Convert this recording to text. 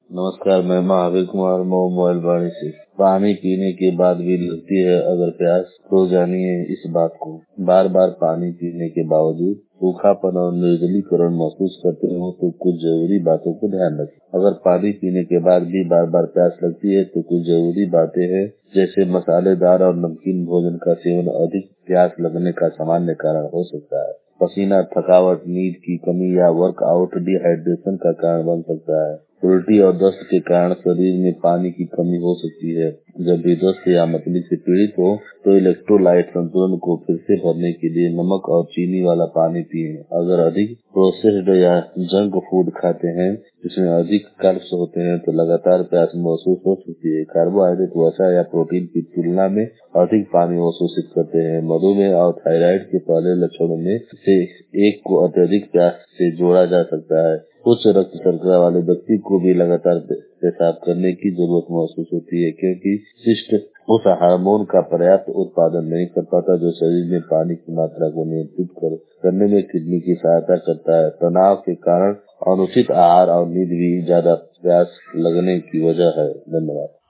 नमस्कार, मैं महावीर कुमार मोबाइल वाणी से। पानी पीने के बाद भी लगती है अगर प्यास, तो जानिए इस बात को। बार बार पानी पीने के बावजूद सूखापन और निर्जलीकरण महसूस करते हो तो कुछ जरूरी बातों को ध्यान रखें। अगर पानी पीने के बाद भी बार बार प्यास लगती है तो कुछ जरूरी बातें हैं, जैसे मसालेदार और नमकीन भोजन का सेवन अधिक प्यास लगने का सामान्य कारण हो सकता है। पसीना, थकावट, नींद की कमी या वर्कआउट डिहाइड्रेशन का कारण बन सकता है। उल्टी और दस्त के कारण शरीर में पानी की कमी हो सकती है। जब भी दस्त या मतली से पीड़ित हो तो इलेक्ट्रोलाइट संतुलन को फिर से भरने के लिए नमक और चीनी वाला पानी पिएं। अगर अधिक प्रोसेस्ड या जंक फूड खाते हैं जिसमें अधिक कार्ब्स होते हैं तो लगातार प्यास महसूस हो सकती है। कार्बोहाइड्रेट, वसा या प्रोटीन की तुलना में अधिक पानी अवशोषित करते हैं। मधुमेह और थायराइड के पहले लक्षणों में से एक को अत्यधिक प्यास से जोड़ा जा सकता है। उच्च रक्त शर्करा वाले व्यक्ति को भी लगातार पेशाब करने की जरूरत महसूस होती है, क्योंकि शिष्ट उस हार्मोन का पर्याप्त उत्पादन नहीं कर पाता जो शरीर में पानी की मात्रा को नियंत्रित करने में किडनी की सहायता करता है। तनाव के कारण अनुचित आहार और नींद भी ज्यादा प्यास लगने की वजह है। धन्यवाद।